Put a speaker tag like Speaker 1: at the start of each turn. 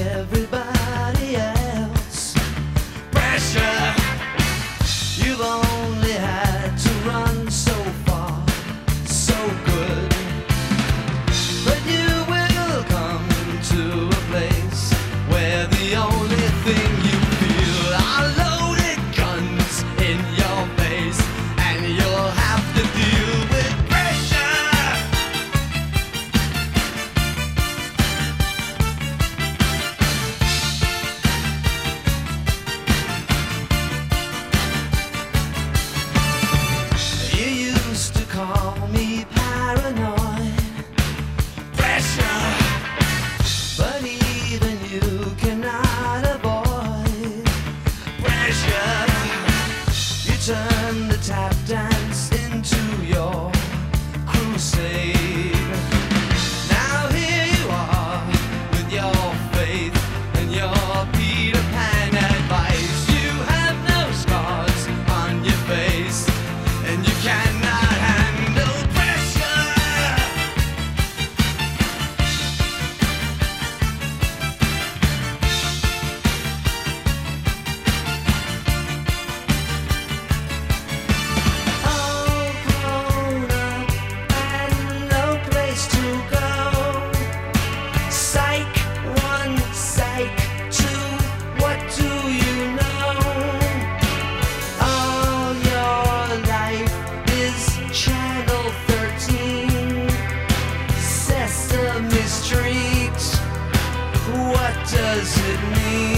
Speaker 1: everybody else. Pressure, you've only had to run so far, so good. But you will come to a place where the only thing you feel are loaded guns in your face, and you'll have to deal with pressure. You used to call me paranoid. Pressure, but even you cannot avoid pressure. You turn the tap dance into your crusade. Now here you are with your faith and your Peter Pan advice. You have no scars on your face, and you cannot handle pressure. All grown up and no place to go. Psych 1, psych 2, what do you know? All your life is Channel 13, Sesame Street. What does it mean?